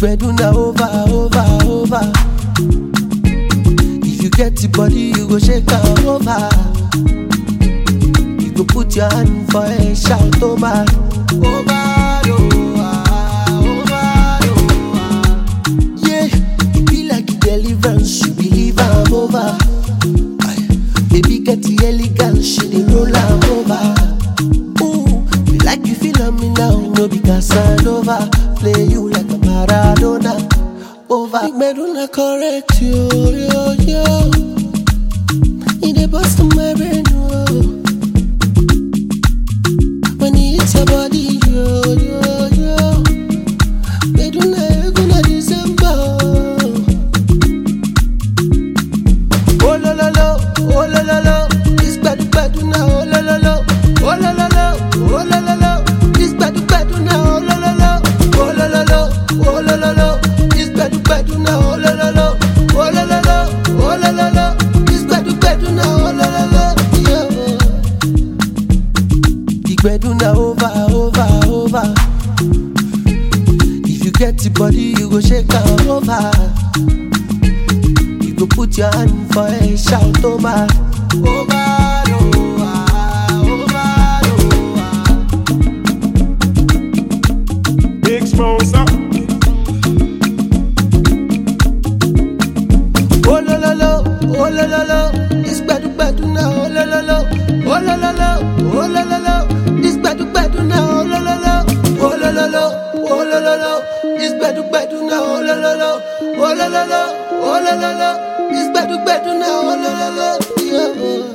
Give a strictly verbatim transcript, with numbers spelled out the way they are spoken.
Beduna over, over, over. If you get the body, you go shake am over. You go put your hand for a shout over. Over, over, over, over. Yeah, it be like the deliverance, you believe I'm over. Aye. Baby get the elegance, she dey roll am over. Ooh, you like you feel on me now, no be Casanova. Play you like a Maradona. Over. Big Meduna correct you, yo, yo. You dey bust on my brain, oh. When you hit your body, yo, yo, yo. Meduna, Eguna, December. Oh, lo, lo, lo, oh, lo, lo, lo. This Bedu, Beduna, oh, lo, lo, lo. Oh, lo, lo, lo, oh, lo, lo, lo. This Bedu, Beduna, oh, lo, lo, lo. Oh, lo, lo, lo, oh, lo, lo, lo. This Bedu, Beduna, oh, lo, lo, lo. Oh, lo, lo, lo, oh, lo, lo, lo. This Bedu, Beduna, oh, lo, lo, lo. Yeah. Big Beduna over, over, over. If you get the body, you go shake am over. You go put your hand for a shout over. Over, over, over, over. Big sponsor. Oh lo lo lo, oh lo lo lo, this Bedu Beduna, oh lo lo lo, oh lo lo lo, oh lo lo lo, this Bedu Beduna, oh lo lo lo, oh lo lo lo, oh lo lo lo, this Bedu Beduna, oh lo lo lo, oh lo lo lo, oh lo lo lo, this Bedu Beduna, oh lo lo lo, yeah.